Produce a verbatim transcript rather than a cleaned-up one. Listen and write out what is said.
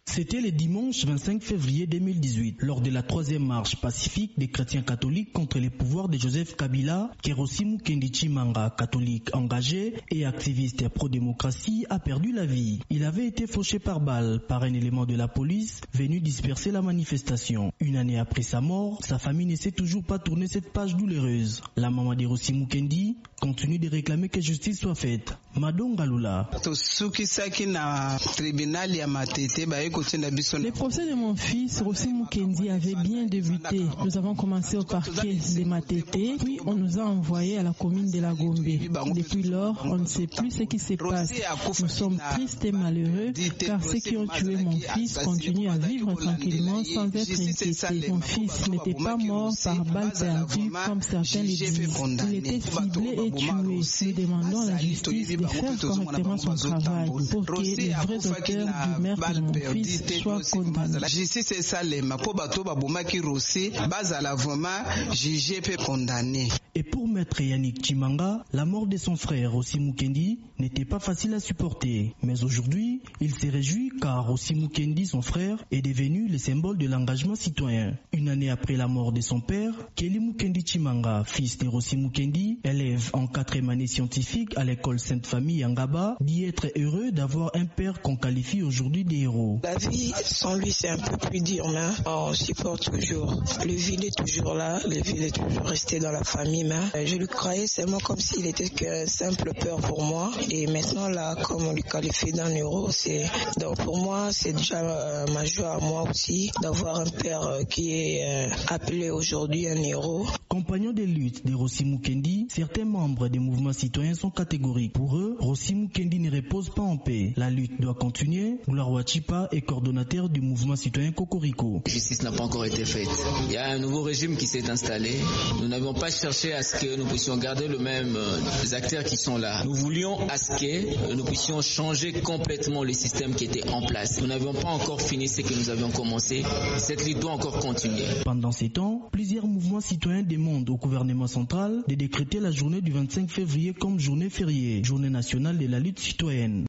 C'était le dimanche vingt-cinq février deux mille dix-huit, lors de la troisième marche pacifique des chrétiens catholiques contre les pouvoirs de Joseph Kabila, Kerosi Mukendi Tshimanga, catholique engagé et activiste pro-démocratie, a perdu la vie. Il avait été fauché par balle par un élément de la police venu disperser la manifestation. Une année après sa mort, sa famille ne sait toujours pas tourner cette page douloureuse. La maman de Kerosi Mukendi continue de réclamer que justice soit faite. Madonga Lula. Le procès de mon fils, Kerosi Mukendi, avait bien débuté. Nous avons commencé au parquet de Matete, puis on nous a envoyés à la commune de la Gombe. Depuis lors, on ne sait plus ce qui se passe. Nous sommes tristes et malheureux, car ceux qui ont tué mon fils continuent à vivre tranquillement sans être inquiétés. Mon fils n'était pas mort par balle perdue, comme certains le disent. Il était ciblé et tué. Nous demandons à la justice de faire correctement son travail pour que les vrais auteurs du meurtre de mon fils soient condamnés. Et pour maître Yannick Tshimanga, la mort de son frère Kerosi Mukendi n'était pas facile à supporter. Mais aujourd'hui, il se réjouit car Kerosi Mukendi, son frère, est devenu le symbole de l'engagement citoyen. Une année après la mort de son père, Kelly Mukendi Tshimanga, fils de Kerosi Mukendi, élève en quatrième année scientifique à l'école Sainte-Famille Yangaba, dit être heureux d'avoir un père qu'on qualifie aujourd'hui de héros. La vie sans lui c'est un peu plus dur, mais on supporte toujours. Le vide est toujours là, le vide est toujours resté dans la famille, mais je le croyais seulement comme s'il était qu'un simple père pour moi. Et maintenant là, comme on le qualifie d'un héros, c'est donc pour moi c'est déjà euh, ma joie à moi aussi d'avoir un père euh, qui est euh, appelé aujourd'hui un héros. Compagnon de lutte de Kerosi Mukendi, certains membres des mouvements citoyens sont catégoriques. Pour eux, Kerosi Mukendi ne repose pas en paix. La lutte doit continuer. Gloire Wachipa est coordonnateur du mouvement citoyen Cocorico. La justice n'a pas encore été faite. Il y a un nouveau régime qui s'est installé. Nous n'avons pas cherché à ce que nous puissions garder le même euh, les acteurs qui sont là. Nous voulions à ce que euh, nous puissions changer complètement le système qui était en place. Nous n'avions pas encore fini ce que nous avions commencé. Cette lutte doit encore continuer. Pendant ces temps, plusieurs mouvements citoyens demandent au gouvernement central de décréter la journée du vingt-cinq février comme journée fériée, journée nationale de la lutte citoyenne.